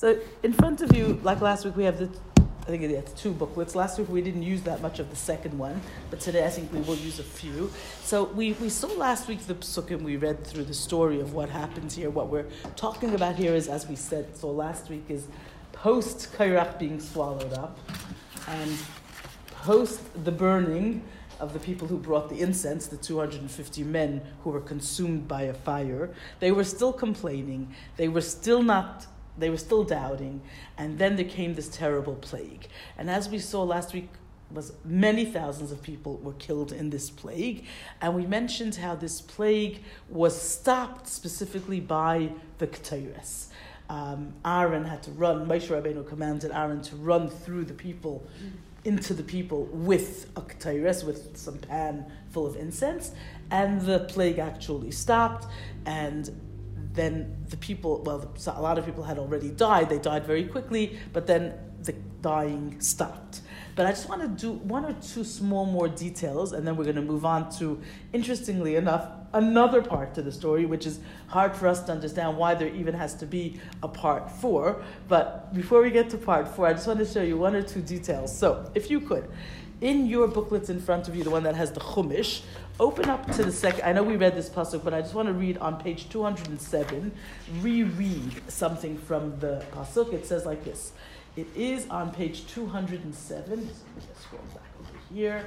So in front of you, like last week, we have I think it's 2 booklets. Last week we didn't use that much of the second one, but today I think we will use a few. So we saw last week the psukim, we read through the story of what happens here. What we're talking about here is, as we said, so last week is post Kairach being swallowed up and post the burning of the people who brought the incense, the 250 men who were consumed by a fire. They were still complaining. They were still doubting. And then there came this terrible plague. And as we saw last week, was many thousands of people were killed in this plague. And we mentioned how this plague was stopped specifically by the Ketores. Aaron had to run, Moshe Rabbeinu commanded Aaron to run through the people, into the people with a ketores, with some pan full of incense, and the plague actually stopped. And then the people, a lot of people had already died. They died very quickly, but then the dying stopped. But I just want to do 1 or 2 small more details, and then we're going to move on to, interestingly enough, another part to the story, which is hard for us to understand why there even has to be a part 4. But before we get to part 4, I just want to show you 1 or 2 details. So, if you could, in your booklets in front of you, the one that has the Chumash, open up to the second. I know we read this pasuk, but I just want to read on page 207, reread something from the pasuk. It says like this. It is on page 207. Let me just scroll back over here,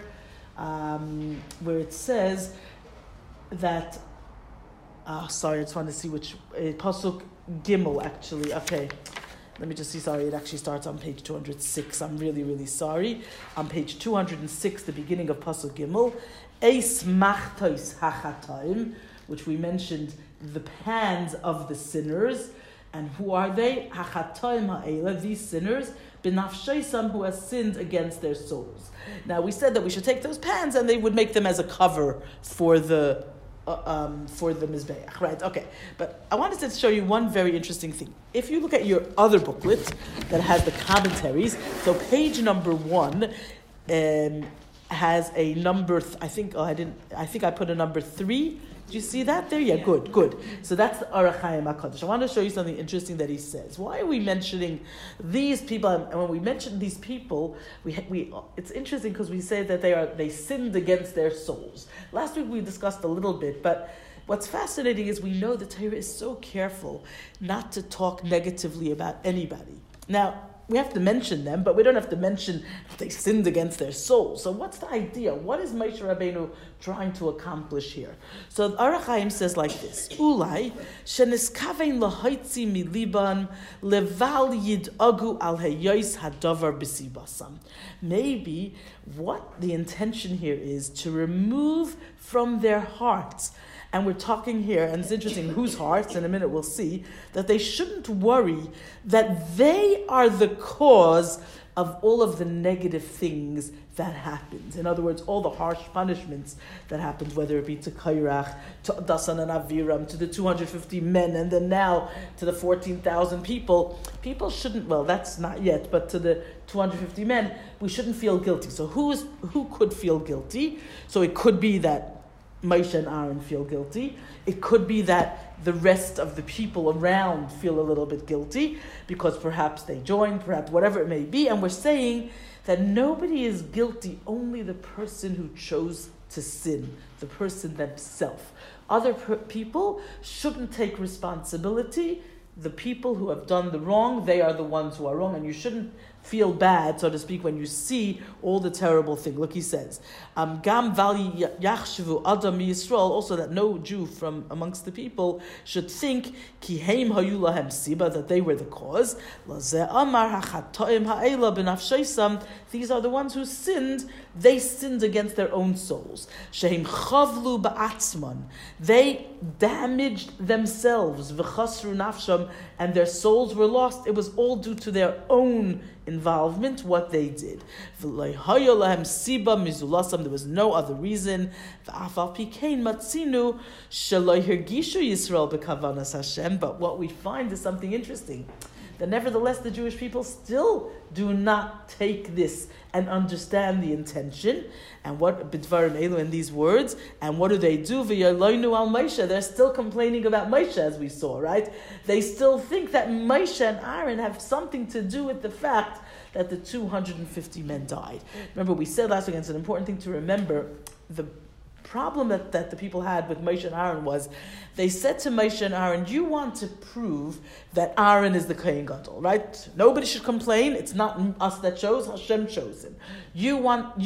where it says that. Sorry, I just want to see which pasuk Gimel actually. Okay, let me just see. Sorry, it actually starts on page 206. I'm really, really sorry. On page 206, the beginning of pasuk Gimel, Eis machtois hachataim, which we mentioned, the pans of the sinners. And who are they? Hachatoim ha'ela, these sinners, b'nafsheisam, who has sinned against their souls. Now we said that we should take those pans and they would make them as a cover for the mizbeach, right? Okay, but I wanted to show you one very interesting thing. If you look at your other booklet that has the commentaries, so page number 1 has a number. I think I put a number 3. Do you see that there? Yeah, good. So that's the Orach Chaim HaKadosh. I want to show you something interesting that he says. Why are we mentioning these people? And when we mention these people, we it's interesting because we say that they sinned against their souls. Last week we discussed a little bit, but what's fascinating is we know the Torah is so careful not to talk negatively about anybody. Now, we have to mention them, but we don't have to mention that they sinned against their souls. So what's the idea? What is Moshe Rabbeinu trying to accomplish here? So Orach Chaim says like this: Ulai sheniskavein lahaitzi miliban leval yidagu al heyois hadavar b'sibasam. Maybe what the intention here is to remove from their hearts. And we're talking here, and it's interesting, whose hearts, in a minute we'll see, that they shouldn't worry that they are the cause of all of the negative things that happened. In other words, all the harsh punishments that happened, whether it be to Kairach, to Dasan and Aviram, to the 250 men, and then now to the 14,000 people. People shouldn't, that's not yet, but to the 250 men, we shouldn't feel guilty. So who could feel guilty? So it could be that Moshe and Aaron feel guilty. It could be that the rest of the people around feel a little bit guilty because perhaps they joined, perhaps whatever it may be. And we're saying that nobody is guilty, only the person who chose to sin, the person themselves. Other people shouldn't take responsibility. The people who have done the wrong, they are the ones who are wrong, and you shouldn't feel bad, so to speak, when you see all the terrible thing. Look, he says, Gam vali yachshavu adam Yisrael, also that no Jew from amongst the people should think ki heim hayu lahem siba, that they were the cause. Lazeh amar hachatoim ha'ela b'nafsheisam, these are the ones who sinned. They sinned against their own souls. Shehem chavlu ba'atzman, they damaged themselves. V'chasru nafsham, and their souls were lost. It was all due to their own involvement, what they did. There was no other reason. But what we find is something interesting. that nevertheless the Jewish people still do not take this and understand the intention. And what b'dvarim elu in these words, and what do? V'yaloinu al Moshe. They're still complaining about Moshe, as we saw, right? They still think that Moshe and Aaron have something to do with the fact that the 250 men died. Remember, we said last week, and it's an important thing to remember, the problem that the people had with Moshe and Aaron was, they said to Moshe and Aaron, you want to prove that Aaron is the Kohen Gadol, right? Nobody should complain. It's not us that chose, Hashem chose him. You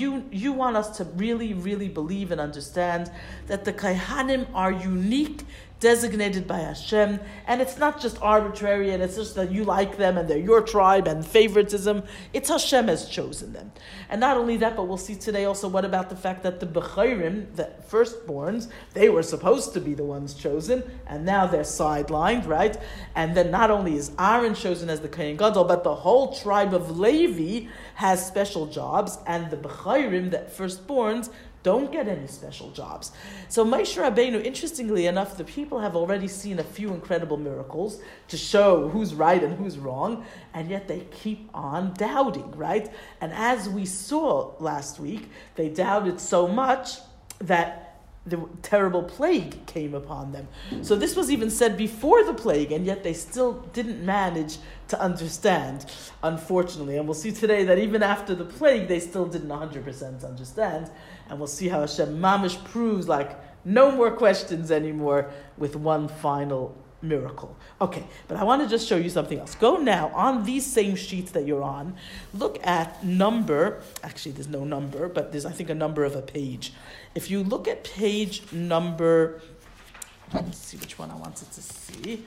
want us to really, really believe and understand that the Kohanim are unique, designated by Hashem, and it's not just arbitrary, and it's just that you like them and they're your tribe and favoritism. It's Hashem has chosen them. And not only that, but we'll see today also what about the fact that the Bechorim, the firstborns, they were supposed to be the ones chosen, and now they're sidelined, right? And then not only is Aaron chosen as the Kohen Gadol, but the whole tribe of Levi has special jobs, and the Bechorim, the firstborns, don't get any special jobs. So Moshe Rabbeinu, interestingly enough, the people have already seen a few incredible miracles to show who's right and who's wrong, and yet they keep on doubting, right? And as we saw last week, they doubted so much that the terrible plague came upon them. So this was even said before the plague, and yet they still didn't manage to understand, unfortunately. And we'll see today that even after the plague, they still didn't 100% understand. And we'll see how Hashem mamish proves like no more questions anymore with one final miracle. Okay, but I want to just show you something else. Go now on these same sheets that you're on. Look at number. Actually, there's no number, but there's, I think, a number of a page. If you look at page number, let's see which one I wanted to see.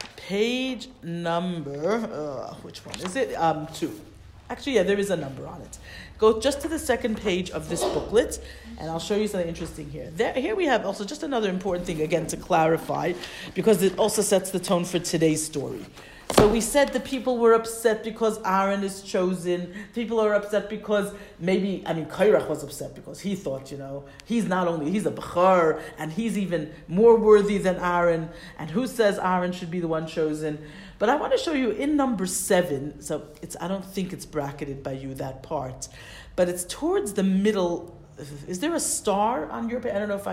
Page number, which one is it? 2. Actually, yeah, there is a number on it. Go just to the second page of this booklet, and I'll show you something interesting here. Here we have also just another important thing, again, to clarify, because it also sets the tone for today's story. So we said the people were upset because Aaron is chosen. People are upset because Kairach was upset because he thought, he's a Bechar, and he's even more worthy than Aaron. And who says Aaron should be the one chosen? But I want to show you in number 7, so I don't think it's bracketed by you, that part, but it's towards the middle. Is there a star on your page? I don't know if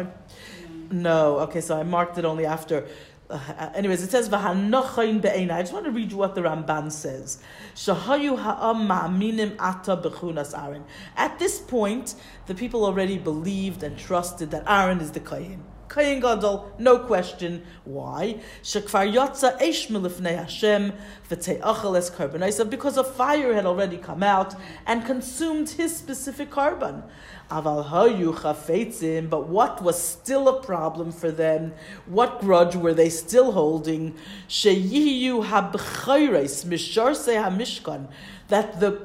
No, okay, so I marked it only after. Anyways, it says, V'hanochain be'eina. I just want to read you what the Ramban says. Shahayu ha'am ma'aminim ata b'chunas Aaron. At this point, the people already believed and trusted that Aaron is the Kohen. Kohen Gadol, no question. Why? Shekvar yotza eish milifnei Hashem v'te'achal es karbanaisav, because a fire had already come out and consumed his specific carbon. Aval hayu chafetzim, but what was still a problem for them? What grudge were they still holding? Sheyiyu habchayres misharsei hamishkan, that the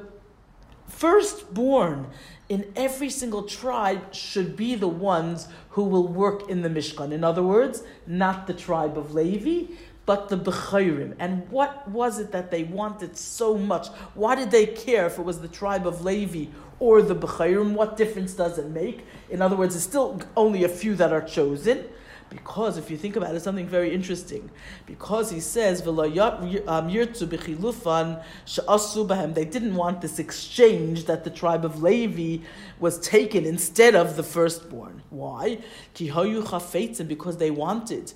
firstborn in every single tribe should be the ones who will work in the Mishkan. In other words, not the tribe of Levi, but the Bechorim. And what was it that they wanted so much? Why did they care if it was the tribe of Levi or the Bechorim? What difference does it make? In other words, it's still only a few that are chosen. Because if you think about it, something very interesting. Because he says, they didn't want this exchange that the tribe of Levi was taken instead of the firstborn. Why? Because they wanted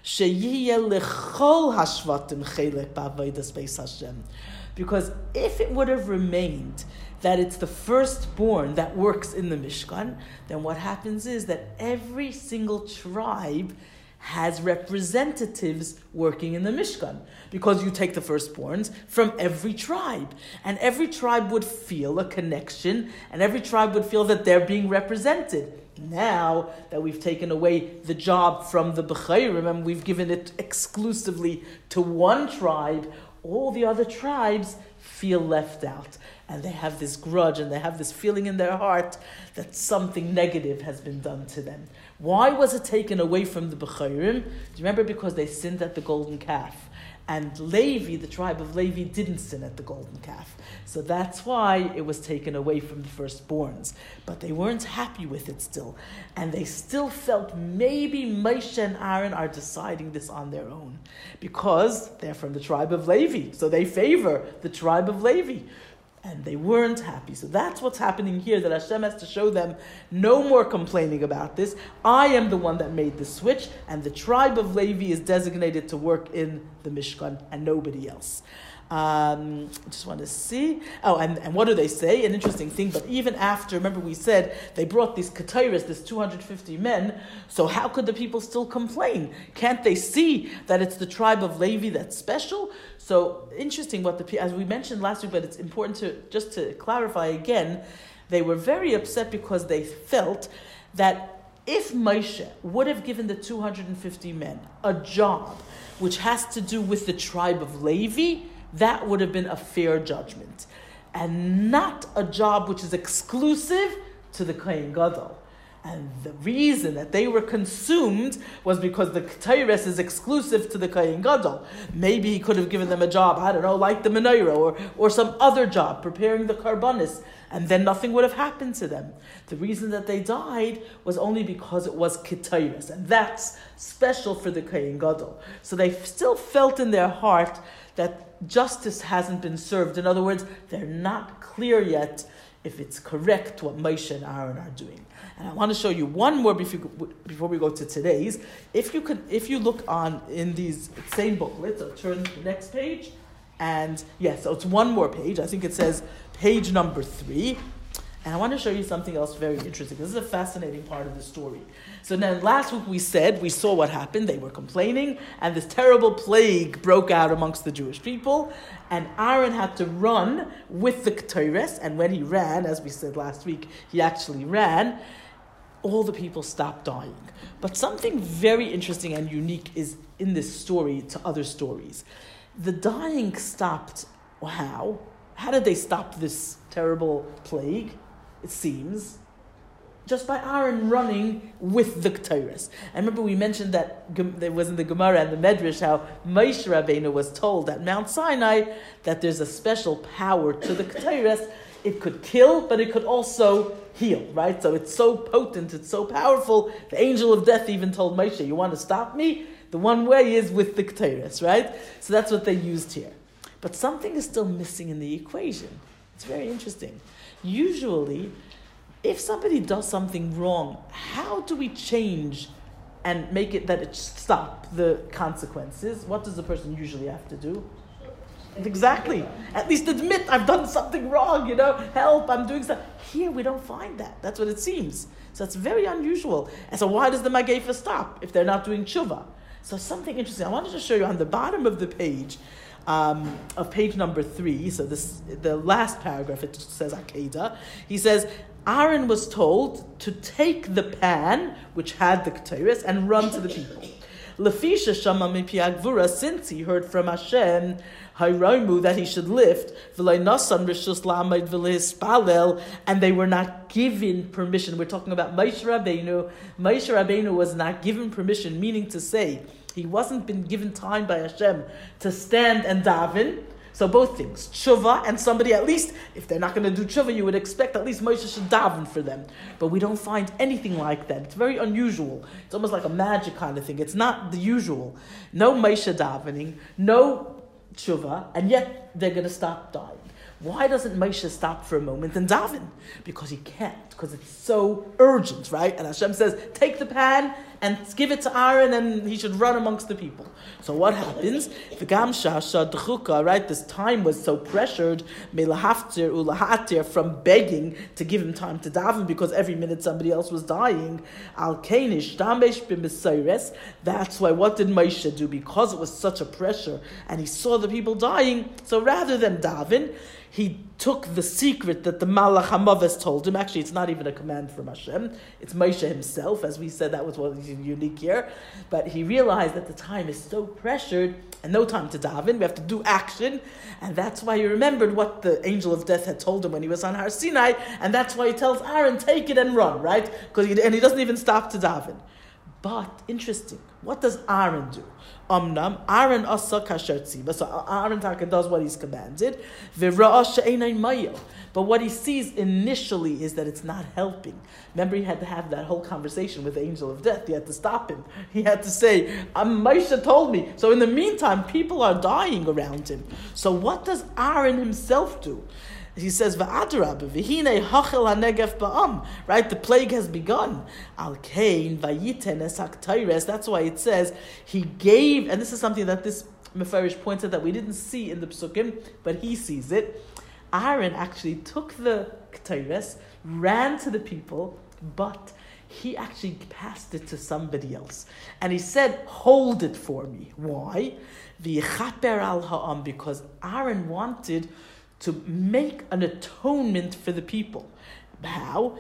because if it would have remained that it's the firstborn that works in the Mishkan, then what happens is that every single tribe has representatives working in the Mishkan, because you take the firstborns from every tribe, and every tribe would feel a connection, and every tribe would feel that they're being represented. Now that we've taken away the job from the Bechorim and we've given it exclusively to one tribe, all the other tribes feel left out. And they have this grudge and they have this feeling in their heart that something negative has been done to them. Why was it taken away from the Bechorim? Do you remember? Because they sinned at the golden calf. And Levi, the tribe of Levi, didn't sin at the golden calf. So that's why it was taken away from the firstborns. But they weren't happy with it still. And they still felt maybe Moshe and Aaron are deciding this on their own. Because they're from the tribe of Levi. So they favor the tribe of Levi. And they weren't happy. So that's what's happening here, that Hashem has to show them no more complaining about this. I am the one that made the switch, and the tribe of Levi is designated to work in the Mishkan and nobody else. Just want to see. Oh, and what do they say? An interesting thing, but even after, remember we said, they brought these Ketairis, this 250 men, so how could the people still complain? Can't they see that it's the tribe of Levi that's special? So, interesting as we mentioned last week, but it's important to clarify again, they were very upset because they felt that if Moshe would have given the 250 men a job which has to do with the tribe of Levi, that would have been a fair judgment, and not a job which is exclusive to the Kohen Gadol. And the reason that they were consumed was because the Ketores is exclusive to the Kohen Gadol. Maybe he could have given them a job, I don't know, like the Menorah or some other job, preparing the Karbanis, and then nothing would have happened to them. The reason that they died was only because it was Ketores, and that's special for the Kohen Gadol. So they still felt in their heart that justice hasn't been served. In other words, they're not clear yet if it's correct what Moshe and Aaron are doing. And I want to show you one more before we go to today's. If you look on in these same booklets, so turn to the next page, and yes, so it's one more page. I think it says page number 3. And I want to show you something else very interesting. This is a fascinating part of the story. So then last week we saw what happened. They were complaining, and this terrible plague broke out amongst the Jewish people. And Aaron had to run with the Ketores. And when he ran, as we said last week, he actually ran, all the people stopped dying. But something very interesting and unique is in this story to other stories. The dying stopped. How? How did they stop this terrible plague? It seems just by Aaron running with the Ketores. And remember we mentioned that there was in the Gemara and the Medrash how Moshe Rabbeinu was told at Mount Sinai that there's a special power to the Ketores. It could kill, but it could also heal, right? So it's so potent, it's so powerful. The angel of death even told Moshe, you want to stop me? The one way is with the Ketores, right? So that's what they used here. But something is still missing in the equation. It's very interesting. Usually, if somebody does something wrong, how do we change and make it that it stop the consequences? What does the person usually have to do? Exactly. At least admit I've done something wrong, help, I'm doing something. Here we don't find that. That's what it seems. So it's very unusual. And so why does the Magefa stop if they're not doing tshuva? So something interesting. I wanted to show you on the bottom of the page, of page number 3, so the last paragraph, it says Akedah. He says, Aaron was told to take the pan, which had the Ketores, and run to the people. Lefisha shama mipi agvura, since he heard from Hashem, Hayraimu, that he should lift, v'lay nasan rishus la'amid v'lehispalel, and they were not given permission. We're talking about Moshe Rabbeinu. Moshe Rabbeinu was not given permission, meaning to say, he wasn't been given time by Hashem to stand and daven. So both things, tshuva and somebody, at least, if they're not going to do tshuva, you would expect at least Moshe should daven for them. But we don't find anything like that. It's very unusual. It's almost like a magic kind of thing. It's not the usual. No Moshe davening, no tshuva, and yet they're going to stop dying. Why doesn't Moshe stop for a moment and daven? Because he can't, because it's so urgent, right? And Hashem says, take the pan and give it to Aaron, and he should run amongst the people. So what happens? Right? This time was so pressured, from begging to give him time to daven, because every minute somebody else was dying. That's why what did Moshe do? Because it was such a pressure, and he saw the people dying, so rather than daven, he took the secret that the Malach HaMaves told him. Actually, it's not even a command from Hashem. It's Moshe himself. As we said, that was what is unique here. But he realized that the time is so pressured and no time to daven. We have to do action. And that's why he remembered what the angel of death had told him when he was on Har Sinai. And that's why he tells Aaron, take it and run, right? And he doesn't even stop to daven. But interesting, what does Aaron do? Aaron asa kasher tziva. So Aaron Taka does what he's commanded. But what he sees initially is that it's not helping. Remember, he had to have that whole conversation with the angel of death. He had to stop him. He had to say, Moshe told me. So in the meantime, people are dying around him. So what does Aaron himself do? He says, "Va'adrab v'hine hachel hanegev ba'am." Right, the plague has begun. Al kain vayiten esak tayres. That's why it says he gave, and this is something that this Mefarish points out that we didn't see in the Psukim, but he sees it. Aaron actually took the tayres, ran to the people, but he actually passed it to somebody else, and he said, "Hold it for me." Why? V'yechaper al ha'am, because Aaron wanted to make an atonement for the people. How?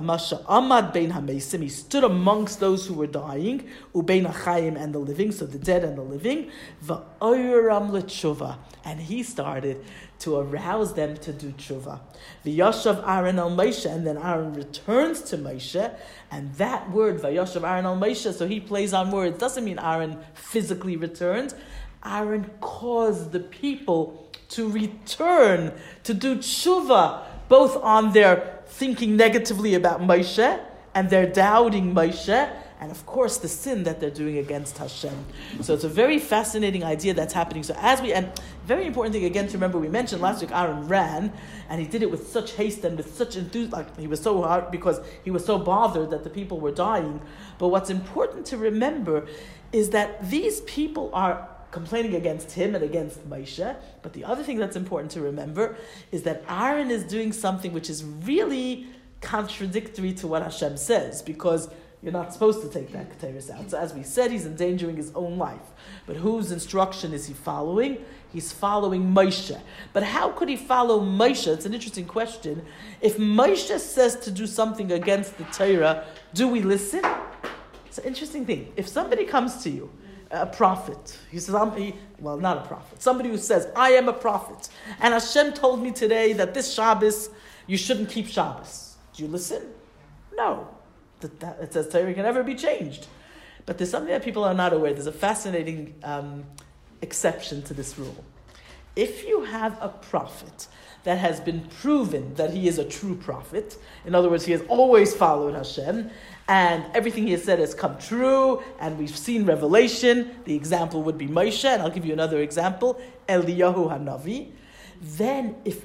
He stood amongst those who were dying, ubein hachayim, and the living, so the dead and the living, va'oram l'tshuva, and he started to arouse them to do tshuva. V'yashav Aaron al Moshe, and then Aaron returns to Moshe, and that word v'yashav Aaron al Moshe, so he plays on words, doesn't mean Aaron physically returned. Aaron caused the people to return, to do tshuva, both on their thinking negatively about Moshe and their doubting Moshe, and of course the sin that they're doing against Hashem. So it's a very fascinating idea that's happening. So and very important thing again to remember, we mentioned last week Aaron ran, and he did it with such haste and with such enthusiasm, like he was so hard because he was so bothered that the people were dying. But what's important to remember is that these people are complaining against him and against Moshe. But the other thing that's important to remember is that Aaron is doing something which is really contradictory to what Hashem says, because you're not supposed to take that Keteris out. So as we said, he's endangering his own life. But whose instruction is he following? He's following Moshe. But how could he follow Moshe? It's an interesting question. If Moshe says to do something against the Torah, do we listen? It's an interesting thing. If somebody comes to you, a prophet, he says, not a prophet, somebody who says, I am a prophet, and Hashem told me today that this Shabbos, you shouldn't keep Shabbos. Do you listen? No. It says Torah can never be changed. But there's something that people are not aware. There's a fascinating exception to this rule. If you have a prophet that has been proven that he is a true prophet, in other words, he has always followed Hashem, and everything he has said has come true, and we've seen revelation, the example would be Moshe, and I'll give you another example, Eliyahu Hanavi. Then if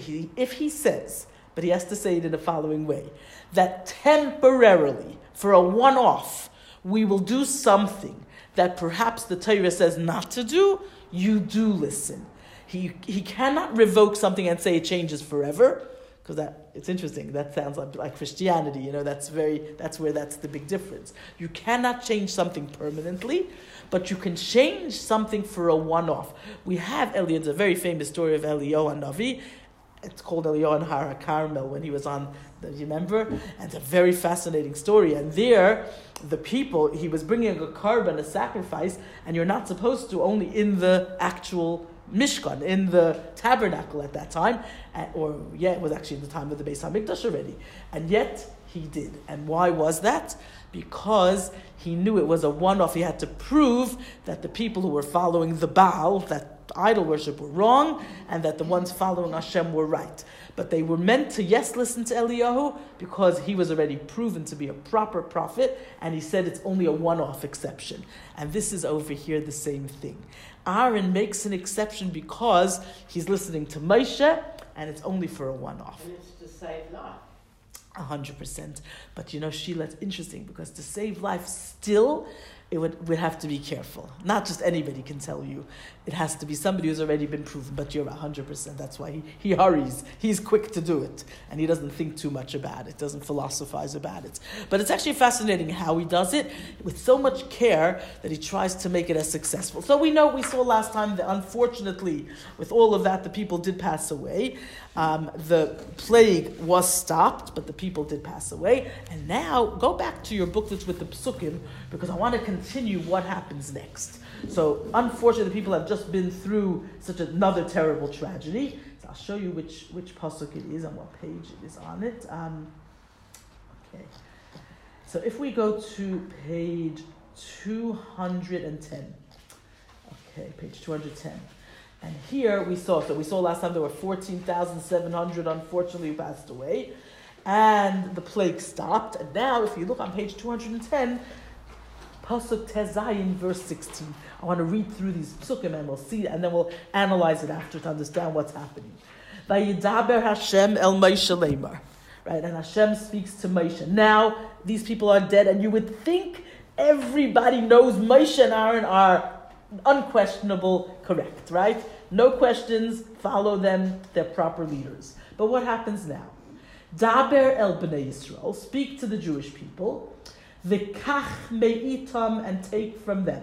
he says, but he has to say it in the following way, that temporarily, for a one-off, we will do something that perhaps the Torah says not to do, you do listen. He cannot revoke something and say it changes forever, because it's interesting. That sounds like Christianity. That's where that's the big difference. You cannot change something permanently, but you can change something for a one-off. We have Eliyahu, a very famous story of Eliyahu Hanavi. It's called Eliyahu and Har HaKarmel when he was on. Do you remember? And it's a very fascinating story. And there, the people, he was bringing a korban, a sacrifice, and you're not supposed to only in the actual Mishkan, in the tabernacle at that time, it was actually in the time of the Beis HaMikdash already, and yet he did. And why was that? Because he knew it was a one-off. He had to prove that the people who were following the Baal, that idol worship, were wrong, and that the ones following Hashem were right. But they were meant to, listen to Eliyahu, because he was already proven to be a proper prophet, and he said it's only a one-off exception. And this is over here the same thing. Aaron makes an exception because he's listening to Moshe, and it's only for a one-off. And it's to save life. 100%. But Sheila, it's interesting, because to save life still, we'd have to be careful. Not just anybody can tell you. It has to be somebody who's already been proven, but you're 100%. That's why he hurries. He's quick to do it. And he doesn't think too much about it, doesn't philosophize about it. But it's actually fascinating how he does it with so much care that he tries to make it as successful. So we saw last time that unfortunately, with all of that, the people did pass away. The plague was stopped, but the people did pass away. And now, go back to your booklets with the Psukim, because I want to continue what happens next. So, unfortunately, the people have just been through such another terrible tragedy. So I'll show you which pasuk it is and what page it is on it. Okay. So if we go to page 210, okay, page 210, and here we saw last time there were 14,700 unfortunately who passed away, and the plague stopped. And now if you look on page 210, Pasuk Tezayin, verse 16. I want to read through these psukim and we'll see, and then we'll analyze it after to understand what's happening. Vayidaber Hashem el Moshe leimar. Right, and Hashem speaks to Moshe. Now, these people are dead, and you would think everybody knows Moshe and Aaron are unquestionable, correct, right? No questions, follow them, they're proper leaders. But what happens now? Daber el Bnei Yisrael, speak to the Jewish people, v'kach me'itam, and take from them,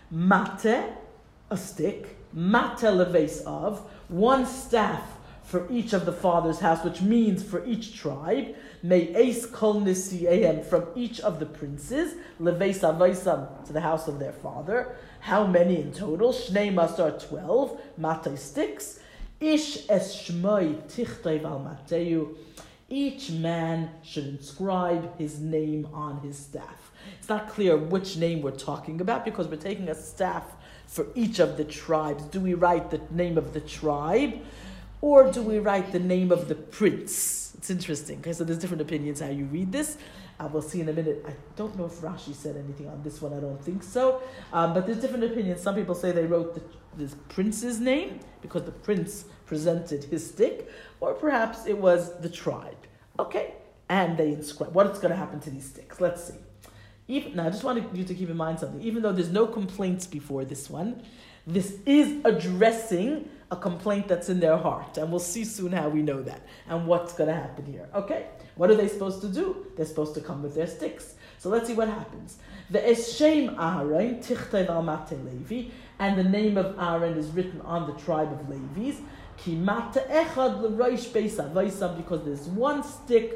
mate, a stick, mate leves of, one staff for each of the father's house, which means for each tribe, me'es kol nisi'ehem, from each of the princes, leves avaisam, to the house of their father. How many in total? Shnei masar, 12, mate sticks, ish es shmoi tichteiv al mateyu, each man should inscribe his name on his staff. It's not clear which name we're talking about because we're taking a staff for each of the tribes. Do we write the name of the tribe or do we write the name of the prince? It's interesting. Okay, so there's different opinions how you read this. We'll see in a minute. I don't know if Rashi said anything on this one. I don't think so. But there's different opinions. Some people say they wrote this prince's name because the prince presented his stick, or perhaps it was the tribe. Okay, and they inscribe. What's going to happen to these sticks? Let's see. Now, I just wanted you to keep in mind something. Even though there's no complaints before this one, this is addressing a complaint that's in their heart. And we'll see soon how we know that and what's going to happen here. Okay, what are they supposed to do? They're supposed to come with their sticks. So let's see what happens. The Eshem Aaron, Tichteiv al Mate Levi, and the name of Aaron is written on the tribe of Levi's. Ki Mate Echad L'Roish Beis Avaisam, because there's one stick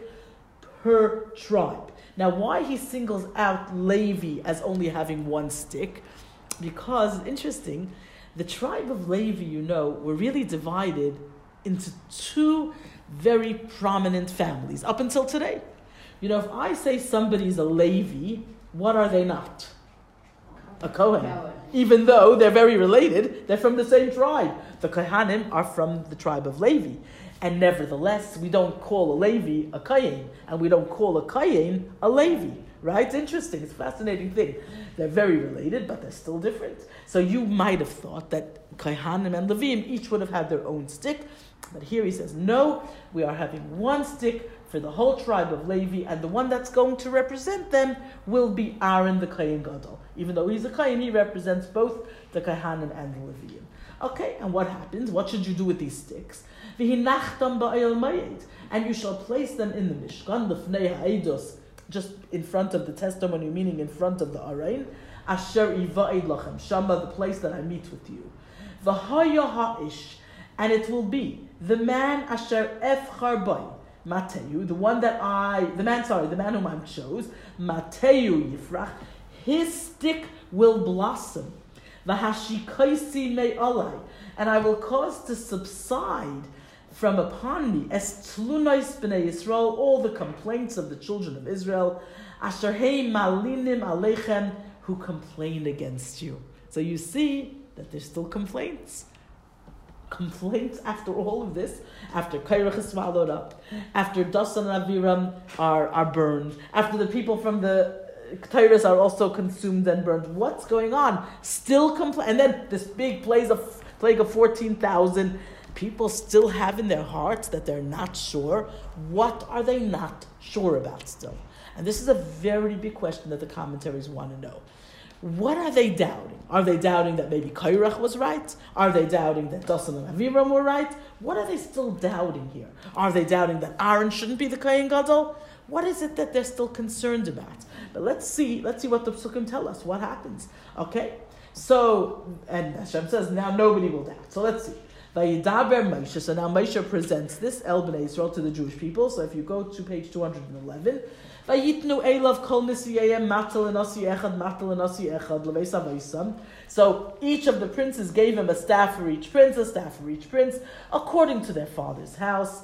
per tribe. Now, why he singles out Levi as only having one stick? Because, interesting, the tribe of Levi, were really divided into two very prominent families up until today. If I say somebody's a Levi, what are they not? A Kohen. Even though they're very related, they're from the same tribe. The Kohanim are from the tribe of Levi. And nevertheless, we don't call a Levi a Kayin, and we don't call a Kayin a Levi. Right? It's interesting. It's a fascinating thing. They're very related, but they're still different. So you might have thought that Kohanim and Levim each would have had their own stick. But here he says, no, we are having one stick for the whole tribe of Levi, and the one that's going to represent them will be Aaron the Kohen Gadol. Even though he's a Kohen, he represents both the Kohanim and the Levim. Okay, and what happens? What should you do with these sticks? V'hinachtam ba'el mayed, and you shall place them in the Mishkan, l'fnei ha'edos, just in front of the testimony, meaning in front of the Arein, asher iva'id lachem, shama, the place that I meet with you. V'haya ha'ish, and it will be the man asher efchar bay, Mateyu, the man whom I chose, Mateyu Yifrach, his stick will blossom. V'hashikaisi me'alai, and I will cause to subside from upon me, es tlunais b'nei Yisrael, all the complaints of the children of Israel, asher hei malinim aleichem, who complain against you. So you see that there's still complaints. Complaints after all of this, after Kairach is swallowed up, after Dasan and Aviram are burned, after the people from the Ketores are also consumed and burned. What's going on? Still complain, and then this big plague of 14,000. People still have in their hearts that they're not sure. What are they not sure about still? And this is a very big question that the commentaries want to know. What are they doubting? Are they doubting that maybe Kairach was right? Are they doubting that Dasan and Aviram were right? What are they still doubting here? Are they doubting that Aaron shouldn't be the Kohen Gadol? What is it that they're still concerned about? But let's see what the Psukim tell us. What happens? Okay? So, and Hashem says, now nobody will doubt. So let's see. Vayidaber Moshe. So now Moshe presents this El Bnei Yisrael to the Jewish people. So if you go to page 211, Vayitnu elav kol nisiyayim matal enasi echad leveis avaisam. So each of the princes gave him a staff for each prince, according to their father's house.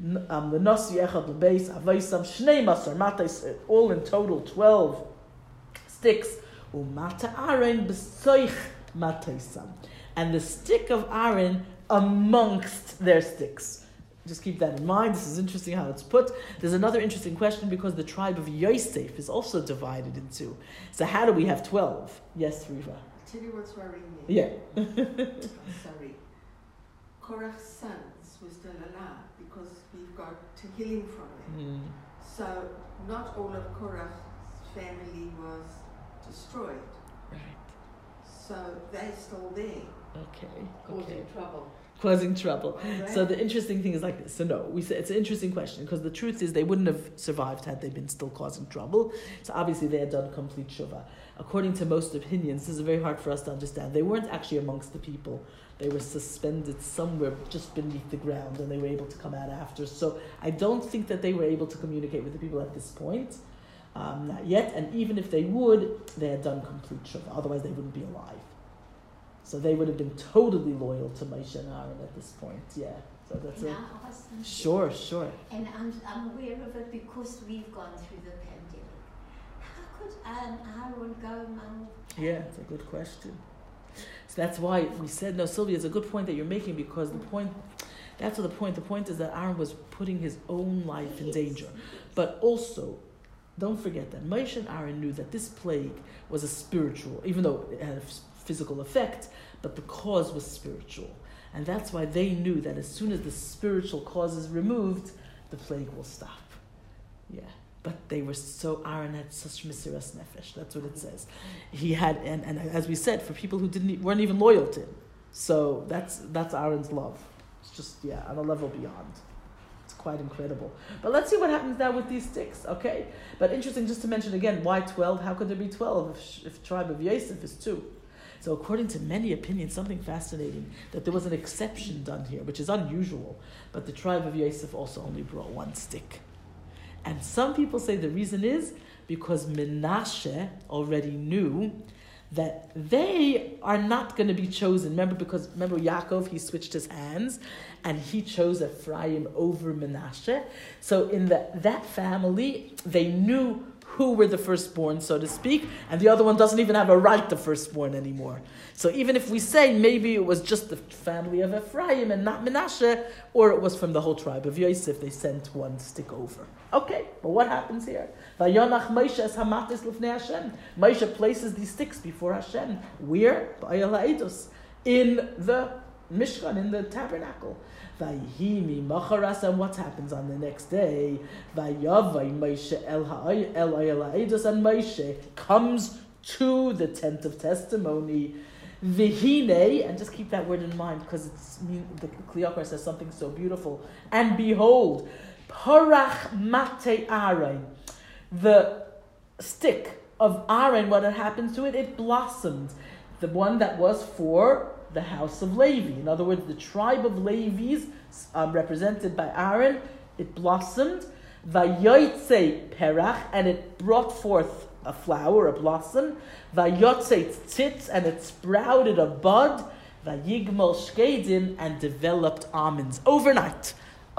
L'nasi echad l'beis avaisam shnei masar matais, all in total 12 sticks. Umata Aaron b'soich mataisam, and the stick of Aaron amongst their sticks. Just keep that in mind. This is interesting how it's put. There's another interesting question because the tribe of Yosef is also divided in two. So how do we have 12? Yes, Riva. I'll tell you what's worrying me. Yeah. Sorry. Korach's sons was still alive because we've got Tehillim from them. So not all of Korach's family was destroyed. Right. So they're still there. Okay. Trouble. Causing trouble. Right. So the interesting thing is like this. So no, we say it's an interesting question because the truth is they wouldn't have survived had they been still causing trouble. So obviously they had done complete shuvah. According to most opinions, this is very hard for us to understand. They weren't actually amongst the people. They were suspended somewhere just beneath the ground and they were able to come out after. So I don't think that they were able to communicate with the people at this point. Not yet. And even if they would, they had done complete shuvah. Otherwise they wouldn't be alive. So they would have been totally loyal to Moshe and Aaron at this point. Yeah. So that's it. Sure. And I'm aware of it because we've gone through the pandemic. How could Aaron go among... Yeah, it's a good question. So that's why we said, no, Sylvia, it's a good point that you're making because the point is that Aaron was putting his own life in danger. But also, don't forget that Moshe and Aaron knew that this plague was a spiritual, even though it had a physical effect, but the cause was spiritual. And that's why they knew that as soon as the spiritual cause is removed, the plague will stop. Yeah. But they were Aaron had such mesiras nefesh. That's what it says. He had, and as we said, for people who weren't even loyal to him. So that's Aaron's love. It's just, on a level beyond. It's quite incredible. But let's see what happens now with these sticks, okay? But interesting just to mention again, why 12? How could there be 12 if tribe of Yosef is 2? So according to many opinions, something fascinating, that there was an exception done here, which is unusual, but the tribe of Yosef also only brought 1 stick. And some people say the reason is because Menashe already knew that they are not going to be chosen. Remember Yaakov, he switched his hands, and he chose Ephraim over Menashe. So in that family, they knew who were the firstborn, so to speak, and the other one doesn't even have a right to firstborn anymore. So even if we say maybe it was just the family of Ephraim and not Menashe, or it was from the whole tribe of Yosef, they sent 1 stick over. Okay, but what happens here? Vayonach Moshe es hamatis lifnei Hashem. Moshe places these sticks before Hashem. Where? In the Mishkan, in the tabernacle. Vayhimi macharas, and what happens on the next day? Vayavai Moshe el ha'eidus, and Moshe comes to the tent of testimony. Vihine, and just keep that word in mind because the Kli Yakar says something so beautiful. And behold, parach mate Aaron, the stick of Aaron. What had happened to it? It blossomed. The one that was for the house of Levi. In other words, the tribe of Levi's, represented by Aaron, it blossomed. Vayoytze perach, and it brought forth a flower, a blossom. Vayotze tzitz, and it sprouted a bud. Vayigmol shkedim, and developed almonds. Overnight,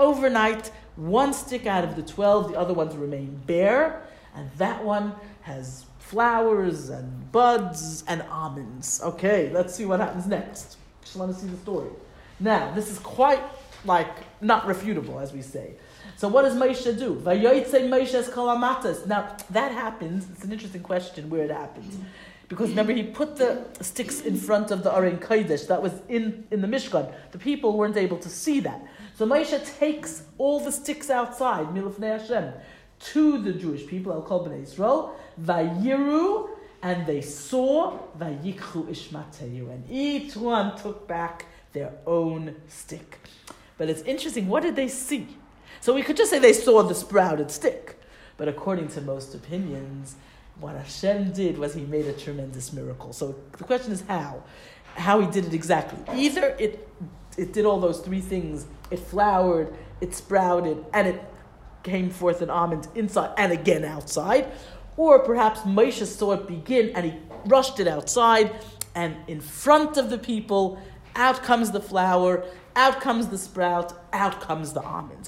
1 stick out of the 12, the other ones remain bare, and that one has flowers and buds and almonds. Okay, let's see what happens next. Just want to see the story. Now, this is quite not refutable, as we say. So what does Moshe do? Vayoytze Moshe es kol hamatas. Now, that happens. It's an interesting question where it happens. Because remember, he put the sticks in front of the Aron Kodesh. That was in the Mishkan. The people weren't able to see that. So Moshe takes all the sticks outside, milifnei Hashem, to the Jewish people, Al Kol Bnei Yisrael, Vayiru, and they saw, Vayikchu Ishmateyu, and each one took back their own stick. But it's interesting, what did they see? So we could just say they saw the sprouted stick. But according to most opinions, what Hashem did was he made a tremendous miracle. So the question is how? How he did it exactly. Either it did all those 3 things. It flowered, it sprouted, and it came forth an almond inside and again outside. Or perhaps Moshe saw it begin and he rushed it outside, and in front of the people, out comes the flower, out comes the sprout, out comes the almond.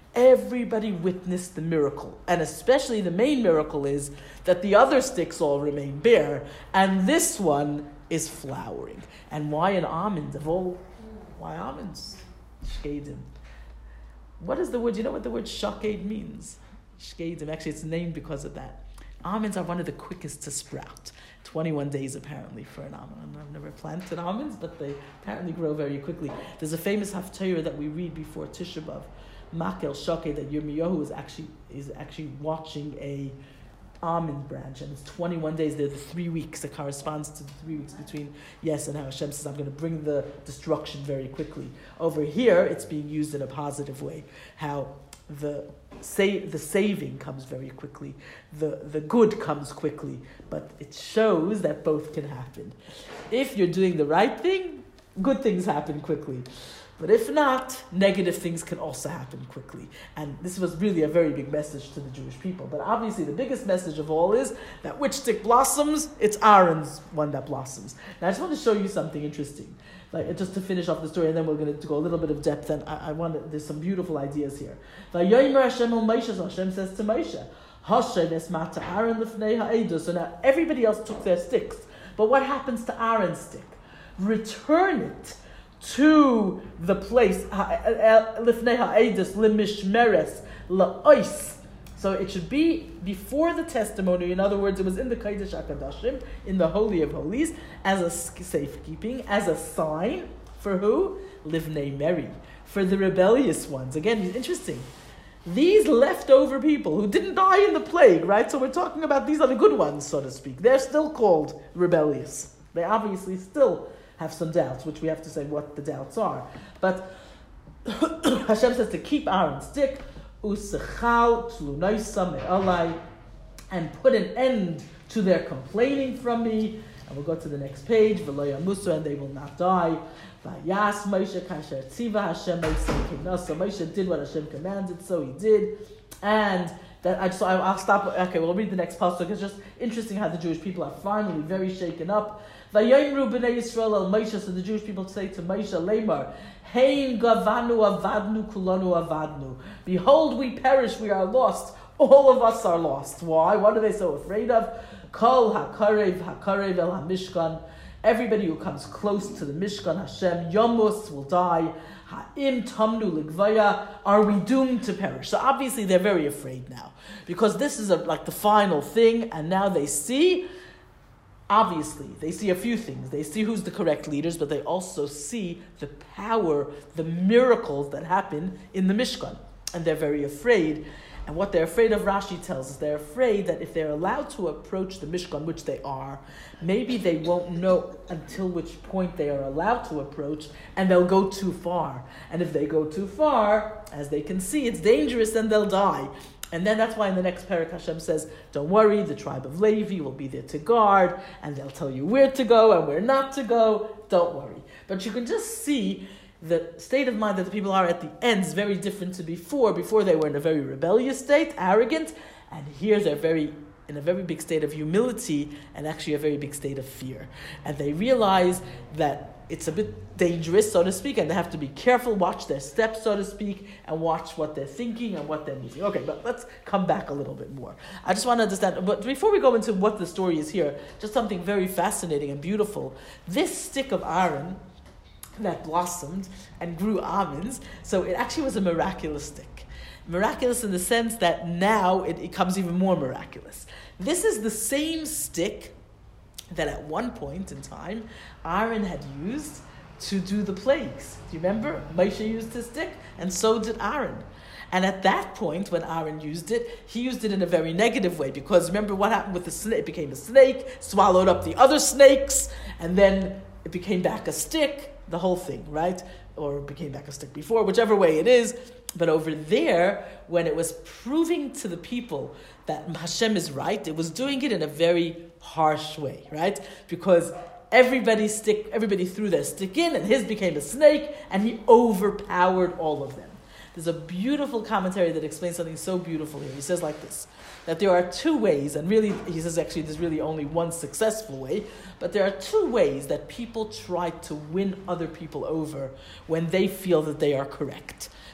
Everybody witnessed the miracle. And especially the main miracle is that the other sticks all remain bare, and this one is flowering. And why an almond of all? Why almonds? Shkedim. What is the word? You know what the word shaked means? Shkedim. Actually, it's named because of that. Almonds are one of the quickest to sprout. 21 days apparently for an almond. I've never planted almonds, but they apparently grow very quickly. There's a famous haftarah that we read before Tisha B'Av, Makel Shakeh, that Yirmiyahu is actually watching a almond branch, and it's 21 days. They're the 3 weeks that corresponds to the 3 weeks between yes and how Hashem says, I'm going to bring the destruction very quickly. Over here, it's being used in a positive way. How the saving comes very quickly, the good comes quickly, but it shows that both can happen. If you're doing the right thing, good things happen quickly. But if not, negative things can also happen quickly. And this was really a very big message to the Jewish people. But obviously the biggest message of all is that which stick blossoms, it's Aaron's one that blossoms. Now I just want to show you something interesting. Like, just to finish off the story, and then we're going to go a little bit of depth, and there's some beautiful ideas here. Hashem says to Moshe, so now everybody else took their sticks. But what happens to Aaron's stick? Return it to the place, lifnei ha'edus limishmeres la'ois. So it should be before the testimony. In other words, it was in the Kodesh HaKodashim, in the Holy of Holies, as a safekeeping, as a sign for who? Livnei Meri, for the rebellious ones. Again, interesting. These leftover people who didn't die in the plague, right? So we're talking about these are the good ones, so to speak. They're still called rebellious. They obviously still have some doubts, which we have to say what the doubts are. But Hashem says to keep Aaron's stick, usechal tlunaisa me'alai, and put an end to their complaining from me. And we'll go to the next page. V'lo yamusu, and they will not die. Vayas Moshe kasher tziva Hashem meisekim. So Moshe did what Hashem commanded, so he did. And that I'll stop. Okay, we'll read the next pasuk. It's just interesting how the Jewish people are finally very shaken up. Vayomru b'nei Yisrael el Moshe. So the Jewish people say to Moshe, Lemar, Hein gavanu avadnu kulanu avadnu. Behold, we perish, we are lost. All of us are lost. Why? What are they so afraid of? Kol hakarev el hamishkan. Everybody who comes close to the Mishkan Hashem, Yomus, will die. Ha'im tamnu ligvaya. Are we doomed to perish? So obviously they're very afraid now, because this is like the final thing, and now they see. Obviously, they see a few things. They see who's the correct leaders, but they also see the power, the miracles that happen in the Mishkan. And they're very afraid. And what they're afraid of, Rashi tells us, they're afraid that if they're allowed to approach the Mishkan, which they are, maybe they won't know until which point they are allowed to approach, and they'll go too far. And if they go too far, as they can see, it's dangerous, and they'll die. And then that's why in the next parak Hashem says, don't worry, the tribe of Levi will be there to guard, and they'll tell you where to go and where not to go. Don't worry. But you can just see the state of mind that the people are at the end is very different to before. Before they were in a very rebellious state, arrogant, and here they're in a very big state of humility and actually a very big state of fear. And they realize that it's a bit dangerous, so to speak, and they have to be careful, watch their steps, so to speak, and watch what they're thinking and what they're moving. Okay, but let's come back a little bit more. I just want to understand, but before we go into what the story is here, just something very fascinating and beautiful. This stick of Aaron that blossomed and grew almonds, so it actually was a miraculous stick. Miraculous in the sense that now it becomes even more miraculous. This is the same stick that at one point in time Aaron had used to do the plagues. Do you remember? Moshe used his stick, and so did Aaron. And at that point, when Aaron used it, he used it in a very negative way, because remember what happened with the snake? It became a snake, swallowed up the other snakes, and then it became back a stick, the whole thing, right? Or it became back a stick before, whichever way it is. But over there, when it was proving to the people that Hashem is right, it was doing it in a very harsh way, right? Because everybody threw their stick in, and his became a snake, and he overpowered all of them. There's a beautiful commentary that explains something so beautiful here. He says like this, that there are two ways, and really, he says actually there's really only one successful way, but there are two ways that people try to win other people over when they feel that they are correct.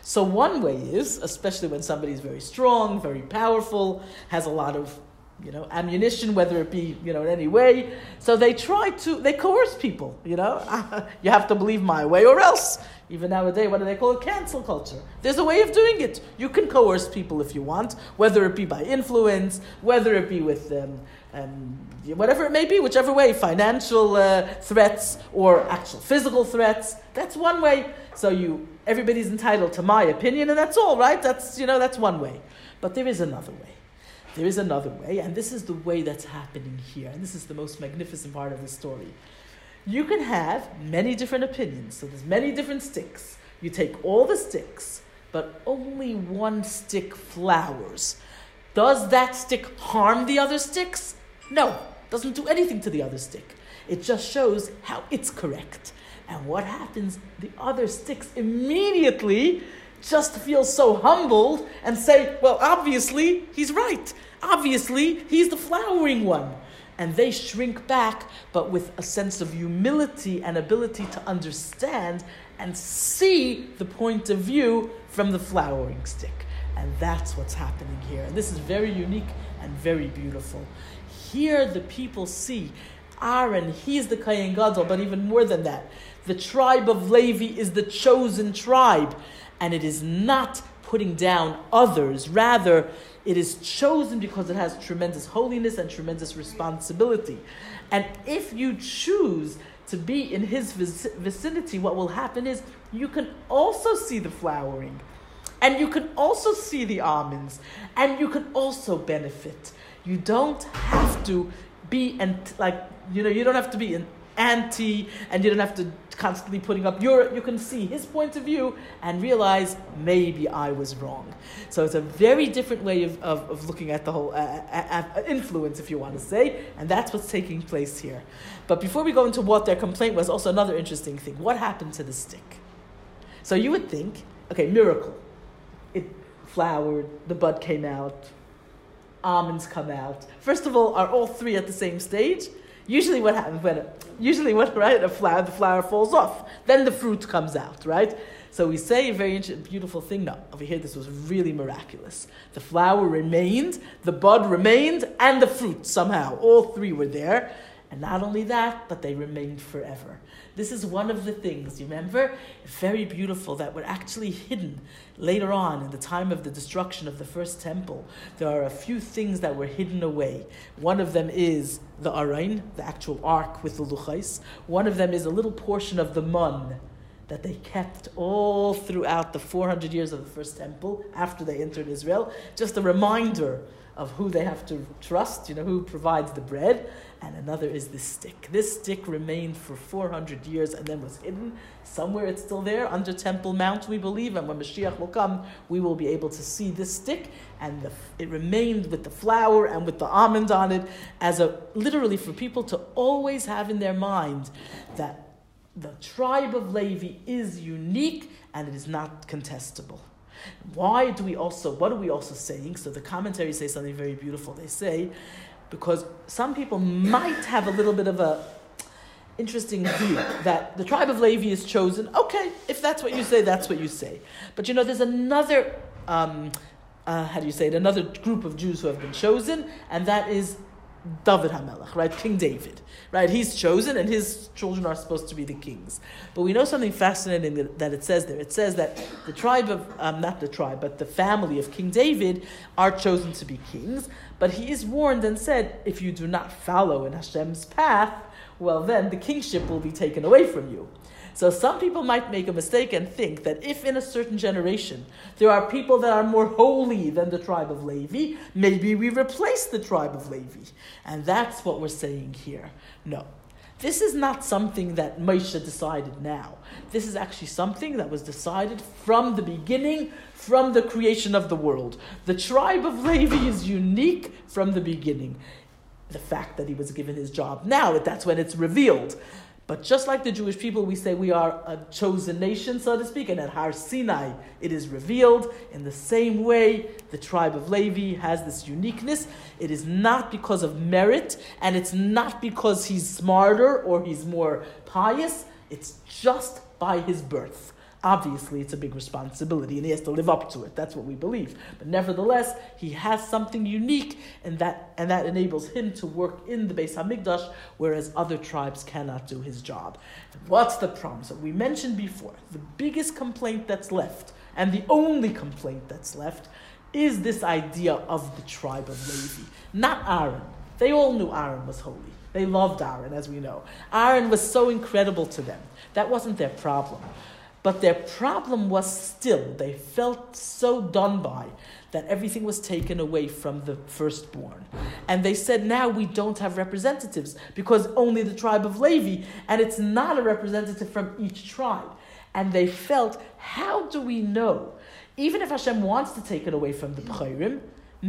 So one way is, especially when somebody is very strong, very powerful, has a lot of, ammunition, whether it be, in any way. So they coerce people, you have to believe my way or else. Even nowadays, what do they call it? Cancel culture. There's a way of doing it. You can coerce people if you want, whether it be by influence, whether it be with whatever it may be, whichever way, financial threats or actual physical threats. That's one way. So everybody's entitled to my opinion, and that's all, right? That's one way. But there is another way. There is another way, and this is the way that's happening here. And this is the most magnificent part of the story. You can have many different opinions. So there's many different sticks. You take all the sticks, but only one stick flowers. Does that stick harm the other sticks? No, doesn't do anything to the other stick. It just shows how it's correct. And what happens? The other sticks immediately just feel so humbled and say, well, obviously, he's right. Obviously, he's the flowering one. And they shrink back, but with a sense of humility and ability to understand and see the point of view from the flowering stick. And that's what's happening here. And this is very unique and very beautiful. Here the people see Aaron, he's the Kohen Gadol, but even more than that, the tribe of Levi is the chosen tribe. And it is not putting down others. Rather, it is chosen because it has tremendous holiness and tremendous responsibility. And if you choose to be in his vicinity, what will happen is you can also see the flowering. And you can also see the almonds. And you can also benefit. You don't have to be, you don't have to be an anti, and you don't have to constantly putting up you can see his point of view and realize maybe I was wrong. So it's a very different way of looking at the whole influence, if you want to say, and that's what's taking place here. But before we go into what their complaint was, also another interesting thing. What happened to the stick? So you would think, okay, miracle. It flowered, the bud came out, almonds come out. First of all, are all three at the same stage? Usually what happens the flower falls off. Then the fruit comes out, right? So we say a very beautiful thing. No, over here this was really miraculous. The flower remained, the bud remained, and the fruit somehow. All three were there. And not only that, but they remained forever. This is one of the things, you remember? Very beautiful, that were actually hidden later on in the time of the destruction of the first temple. There are a few things that were hidden away. One of them is the Arain, the actual ark with the luchais. One of them is a little portion of the mun that they kept all throughout the 400 years of the first temple after they entered Israel. Just a reminder of who they have to trust, who provides the bread. And another is this stick. This stick remained for 400 years and then was hidden. Somewhere it's still there, under Temple Mount, we believe. And when Mashiach will come, we will be able to see this stick. And it remained with the flower and with the almond on it, as literally for people to always have in their mind that the tribe of Levi is unique and it is not contestable. What are we also saying? So the commentaries say something very beautiful. They say, because some people might have a little bit of a interesting view that the tribe of Levi is chosen. Okay, if that's what you say, that's what you say. But there's another, another group of Jews who have been chosen, and that is David HaMelech, right? King David, right? He's chosen and his children are supposed to be the kings. But we know something fascinating that it says there. It says that the tribe of, but the family of King David are chosen to be kings. But he is warned and said, if you do not follow in Hashem's path, well then the kingship will be taken away from you. So some people might make a mistake and think that if in a certain generation there are people that are more holy than the tribe of Levi, maybe we replace the tribe of Levi. And that's what we're saying here. No. This is not something that Moshe decided now. This is actually something that was decided from the beginning, from the creation of the world. The tribe of Levi is unique from the beginning. The fact that he was given his job now, that's when it's revealed. But just like the Jewish people, we say we are a chosen nation, so to speak, and at Har Sinai it is revealed. In the same way, the tribe of Levi has this uniqueness. It is not because of merit, and it's not because he's smarter or he's more pious. It's just by his birth. Obviously, it's a big responsibility, and he has to live up to it. That's what we believe. But nevertheless, he has something unique, and that enables him to work in the Beis Hamikdash, whereas other tribes cannot do his job. What's the problem? So we mentioned before, the biggest complaint that's left, and the only complaint that's left, is this idea of the tribe of Levi, not Aaron. They all knew Aaron was holy. They loved Aaron, as we know. Aaron was so incredible to them. That wasn't their problem. But their problem was still, they felt so done by that everything was taken away from the firstborn. And they said, now we don't have representatives because only the tribe of Levi, and it's not a representative from each tribe. And they felt, how do we know? Even if Hashem wants to take it away from the B'chairim,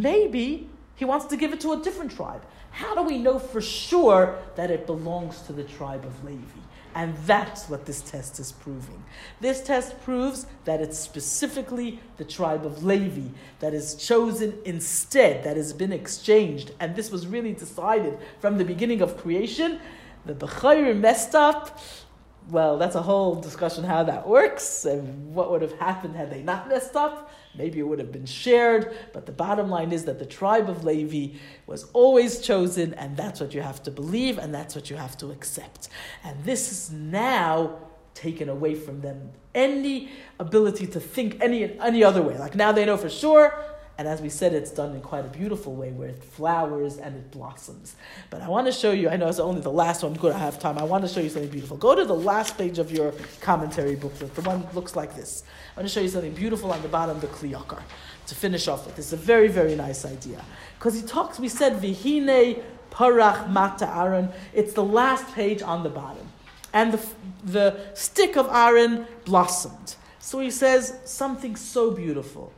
maybe he wants to give it to a different tribe. How do we know for sure that it belongs to the tribe of Levi? And that's what this test is proving. This test proves that it's specifically the tribe of Levi that is chosen instead, that has been exchanged. And this was really decided from the beginning of creation. The B'chairim messed up. Well, that's a whole discussion how that works and what would have happened had they not messed up. Maybe it would have been shared, but the bottom line is that the tribe of Levi was always chosen, and that's what you have to believe, and that's what you have to accept. And this is now taken away from them any ability to think any other way. Like now they know for sure, and as we said, it's done in quite a beautiful way where it flowers and it blossoms. But I want to show you, I know it's only the last one, good, I have time. I want to show you something beautiful. Go to the last page of your commentary booklet. The one that looks like this. I want to show you something beautiful on the bottom, the Kli Yakar, to finish off with. It's a very, very nice idea. Because we said, Vihine Parach Mata Aaron. It's the last page on the bottom. And the stick of Aaron blossomed. So he says something so beautiful.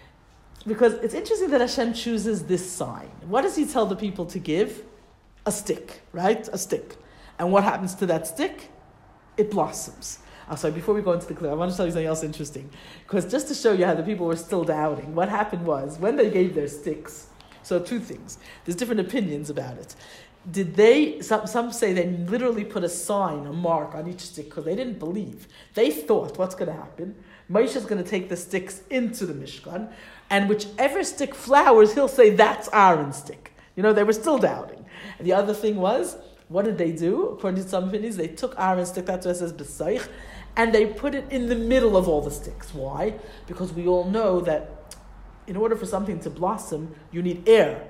Because it's interesting that Hashem chooses this sign. What does he tell the people to give? A stick, right? A stick. And what happens to that stick? It blossoms. I'm sorry, before we go into the clip, I want to tell you something else interesting. Because just to show you how the people were still doubting, what happened was, when they gave their sticks, so two things. There's different opinions about it. Did they, some say they literally put a sign, a mark on each stick because they didn't believe. They thought, what's going to happen? Moshe is going to take the sticks into the Mishkan, and whichever stick flowers, he'll say, that's Aaron's stick. You know, they were still doubting. And the other thing was, what did they do? According to some opinions, they took Aaron's stick, that's what it says, B'saich, and they put it in the middle of all the sticks. Why? Because we all know that in order for something to blossom, you need air.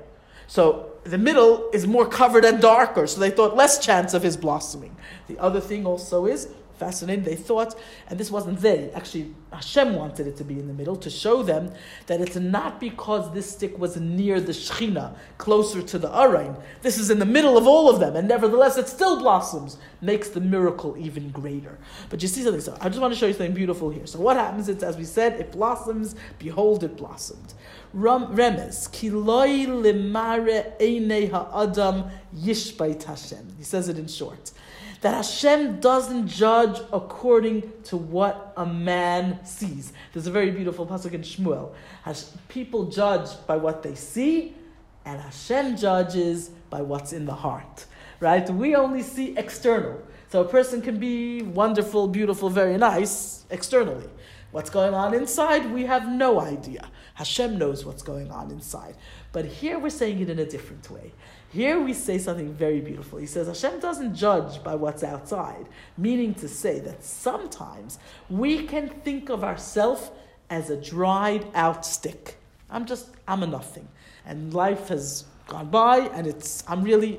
So the middle is more covered and darker, so they thought less chance of his blossoming. The other thing also is, fascinating, they thought, and this wasn't they, actually Hashem wanted it to be in the middle to show them that it's not because this stick was near the Shechina, closer to the Arain. This is in the middle of all of them, and nevertheless it still blossoms, makes the miracle even greater. But you see something, so I just want to show you something beautiful here. So what happens is, as we said, it blossoms, behold it blossomed. Remez, ki loi lemare einei ha'adam yishbait Hashem. He says it in short. That Hashem doesn't judge according to what a man sees. There's a very beautiful pasuk in Shmuel. People judge by what they see, and Hashem judges by what's in the heart. Right? We only see external. So a person can be wonderful, beautiful, very nice externally. What's going on inside, we have no idea. Hashem knows what's going on inside. But here we're saying it in a different way. Here we say something very beautiful. He says Hashem doesn't judge by what's outside, meaning to say that sometimes we can think of ourselves as a dried out stick. I'm a nothing. And life has gone by, and I'm really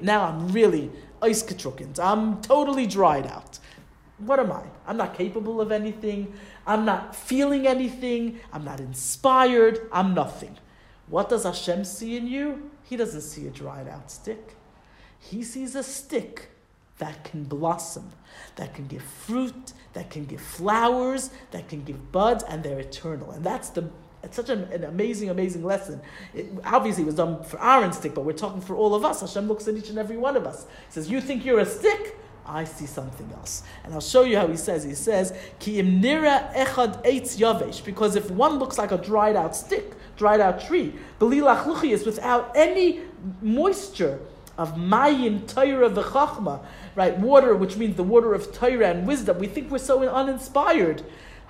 eisgetrocknet. I'm totally dried out. What am I? I'm not capable of anything. I'm not feeling anything. I'm not inspired. I'm nothing. What does Hashem see in you? He doesn't see a dried out stick. He sees a stick that can blossom, that can give fruit, that can give flowers, that can give buds, and they're eternal. And it's such an amazing, amazing lesson. It obviously was done for Aaron's stick, but we're talking for all of us. Hashem looks at each and every one of us. He says, you think you're a stick? I see something else. And I'll show you how he says. He says, Ki im nira echad eitz yavesh, because if one looks like a dried out stick, dried out tree, belilach luchias, without any moisture of mayim, Torah, v'chachma, right, water, which means the water of Torah and wisdom, we think we're so uninspired.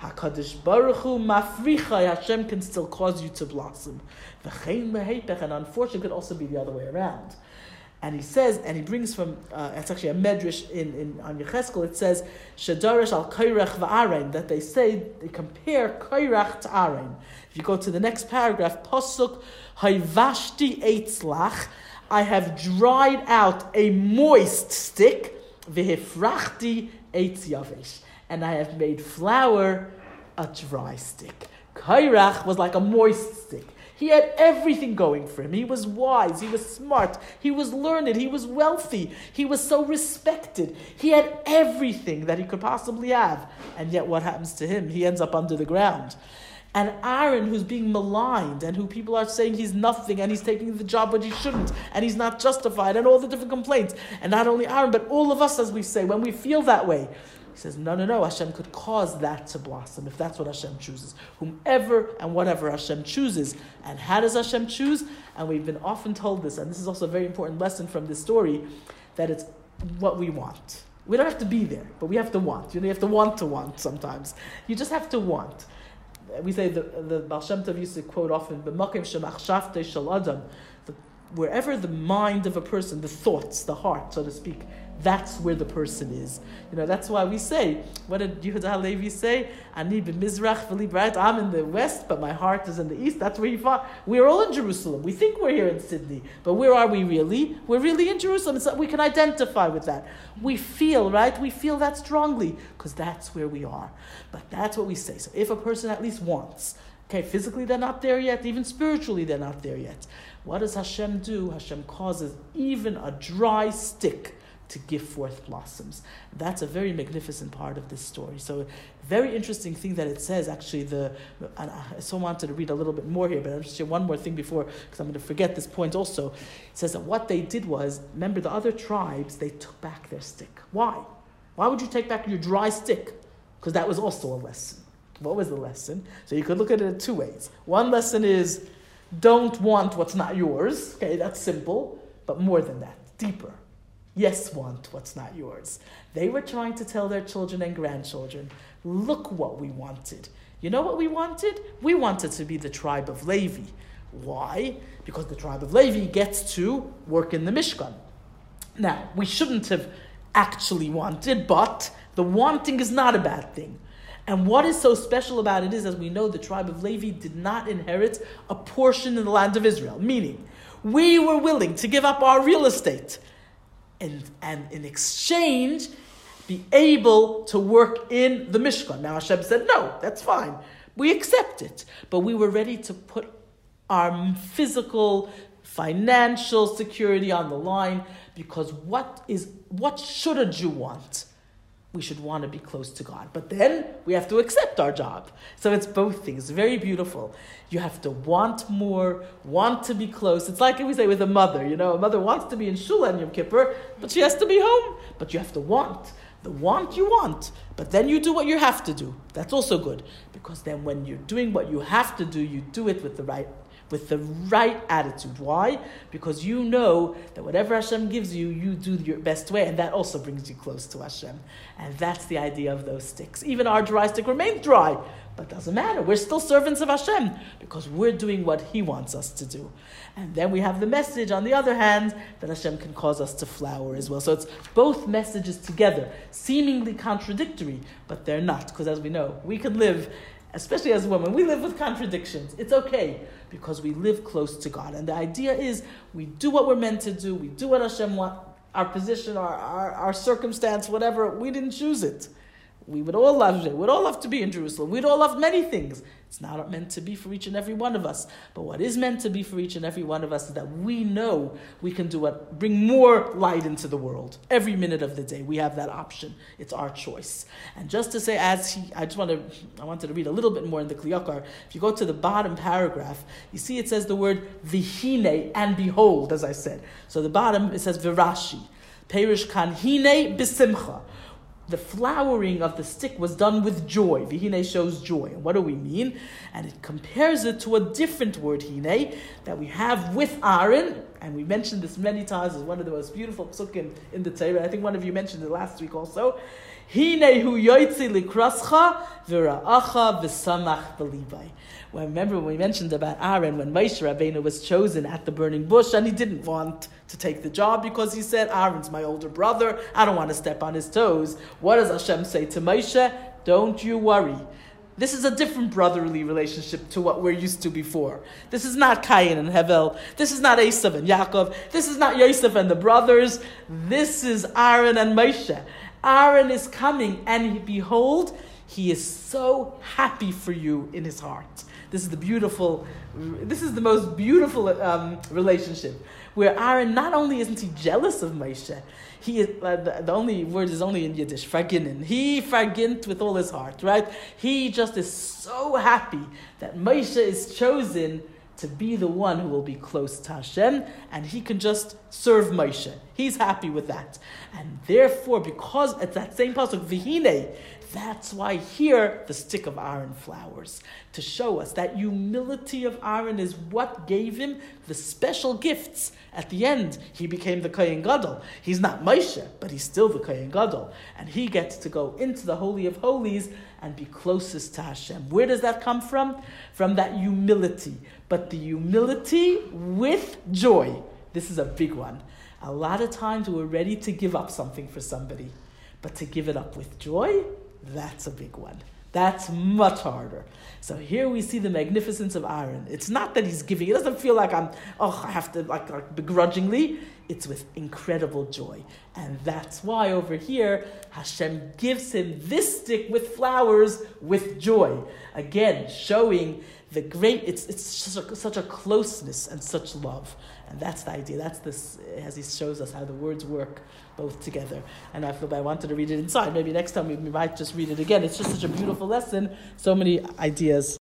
HaKadosh Baruch Hu mafrichai, Hashem can still cause you to blossom. V'chein leheipech, and unfortunately it could also be the other way around. And he says, and he brings from, it's actually a medrash on Yecheskel, it says, Shadarish al Kairach v'Arein, that they compare Kairach to Arein. If you go to the next paragraph, Pasuk, Hayvashti eitzlach, I have dried out a moist stick, v'hifrachti eitz yavesh, and I have made flour a dry stick. Kairach was like a moist stick. He had everything going for him. He was wise, he was smart, he was learned, he was wealthy, he was so respected. He had everything that he could possibly have. And yet what happens to him? He ends up under the ground. And Aaron, who's being maligned, and who people are saying he's nothing, and he's taking the job but he shouldn't, and he's not justified, and all the different complaints. And not only Aaron, but all of us, as we say, when we feel that way, he says, no, Hashem could cause that to blossom, if that's what Hashem chooses. Whomever and whatever Hashem chooses. And how does Hashem choose? And we've been often told this, and this is also a very important lesson from this story, that it's what we want. We don't have to be there, but we have to want. You have to want sometimes. You just have to want. We say, the Baal Shem Tov used to quote often, wherever the mind of a person, the thoughts, the heart, so to speak, that's where the person is. That's why we say, what did Yehuda Halevi say? Ani b'mizrach v'li b'rayit. I'm in the west, but my heart is in the east. That's where he fought. We're all in Jerusalem. We think we're here in Sydney, but where are we really? We're really in Jerusalem. So we can identify with that. We feel, right? We feel that strongly, because that's where we are. But that's what we say. So if a person at least wants, okay, physically they're not there yet, even spiritually they're not there yet. What does Hashem do? Hashem causes even a dry stick to give forth blossoms. That's a very magnificent part of this story. So, very interesting thing that it says, actually, and I so wanted to read a little bit more here, but I'll just share one more thing before, because I'm going to forget this point also. It says that what they did was, remember the other tribes, they took back their stick. Why? Why would you take back your dry stick? Because that was also a lesson. What was the lesson? So you could look at it in two ways. One lesson is, don't want what's not yours. Okay, that's simple. But more than that, deeper. Yes, want what's not yours. They were trying to tell their children and grandchildren, look what we wanted. You know what we wanted? We wanted to be the tribe of Levi. Why? Because the tribe of Levi gets to work in the Mishkan. Now, we shouldn't have actually wanted, but the wanting is not a bad thing. And what is so special about it is, as we know, the tribe of Levi did not inherit a portion in the land of Israel. Meaning, we were willing to give up our real estate and in exchange be able to work in the Mishkan. Now Hashem said, no, that's fine. We accept it. But we were ready to put our physical, financial security on the line, because what should a Jew want? We should want to be close to God. But then we have to accept our job. So it's both things. Very beautiful. You have to want more, want to be close. It's like we say with a mother. A mother wants to be in Shul on Yom Kippur, but she has to be home. But you have to want. The want you want. But then you do what you have to do. That's also good. Because then when you're doing what you have to do, you do it with the right attitude. Why? Because you know that whatever Hashem gives you, you do your best way, and that also brings you close to Hashem. And that's the idea of those sticks. Even our dry stick remains dry, but doesn't matter. We're still servants of Hashem, because we're doing what He wants us to do. And then we have the message, on the other hand, that Hashem can cause us to flower as well. So it's both messages together, seemingly contradictory, but they're not, because as we know, we can live, especially as women, we live with contradictions. It's okay, because we live close to God. And the idea is, we do what we're meant to do, we do what Hashem wants, our position, our circumstance, whatever, we didn't choose it. We would all love it. We'd all love to be in Jerusalem. We'd all love many things. It's not meant to be for each and every one of us. But what is meant to be for each and every one of us is that we know we can do what, bring more light into the world. Every minute of the day, we have that option. It's our choice. And just to say, I wanted to read a little bit more in the Kli Yakar. If you go to the bottom paragraph, you see it says the word vihine, and behold, as I said. So the bottom, it says virashi. Perish kan hine bisimcha. The flowering of the stick was done with joy. Vihine shows joy. And what do we mean? And it compares it to a different word, hine, that we have with Aaron. And we mentioned this many times as one of the most beautiful psukim in the Torah. I think one of you mentioned it last week also. Hinehu yoitzi likrascha v'ra'acha v'samach b'libai. Well, remember when we mentioned about Aaron, when Moshe Rabbeinu was chosen at the burning bush, and he didn't want to take the job because he said, Aaron's my older brother, I don't want to step on his toes. What does Hashem say to Moshe? Don't you worry. This is a different brotherly relationship to what we're used to before. This is not Cain and Hevel. This is not Esav and Yaakov. This is not Yosef and the brothers. This is Aaron and Moshe. Aaron is coming, and behold, he is so happy for you in his heart. This is the most beautiful relationship, where Aaron, not only isn't he jealous of Moshe, he is, the only word is only in Yiddish, farginen. He fargint with all his heart, right? He just is so happy that Moshe is chosen to be the one who will be close to Hashem, and he can just serve Moshe. He's happy with that. And therefore, because it's that same pasuk, v'hine, that's why here the stick of Aaron flowers, to show us that humility of Aaron is what gave him the special gifts. At the end, he became the Kohen Gadol. He's not Moshe, but he's still the Kohen Gadol. And he gets to go into the Holy of Holies and be closest to Hashem. Where does that come from? From that humility. But the humility with joy. This is a big one. A lot of times we're ready to give up something for somebody. But to give it up with joy, that's a big one. That's much harder. So here we see the magnificence of Aaron. It's not that he's giving. It doesn't feel like I have to, like begrudgingly. It's with incredible joy. And that's why over here, Hashem gives him this stick with flowers with joy. Again, showing the great, it's such a closeness and such love. And that's the idea. That's this, as he shows us how the words work both together. And I feel I wanted to read it inside. Maybe next time we might just read it again. It's just such a beautiful lesson. So many ideas.